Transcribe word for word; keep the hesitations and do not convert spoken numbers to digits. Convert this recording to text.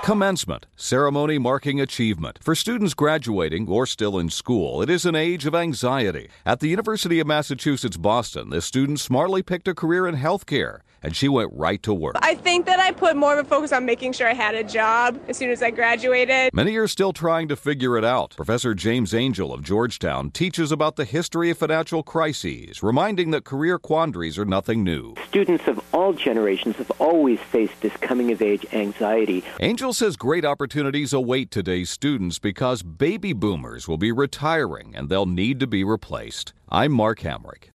Commencement, ceremony marking achievement. For students graduating or still in school, it is an age of anxiety. At the University of Massachusetts Boston, this student smartly picked a career in healthcare, and she went right to work. I think that I put more of a focus on making sure I had a job as soon as I graduated. Many are still trying to figure it out. Professor James Angel of Georgetown teaches about the history of financial crises, reminding that career quandaries are nothing new. Students of all generations have always faced this coming-of-age anxiety. Angel says great opportunities await today's students because baby boomers will be retiring and they'll need to be replaced. I'm Mark Hamrick.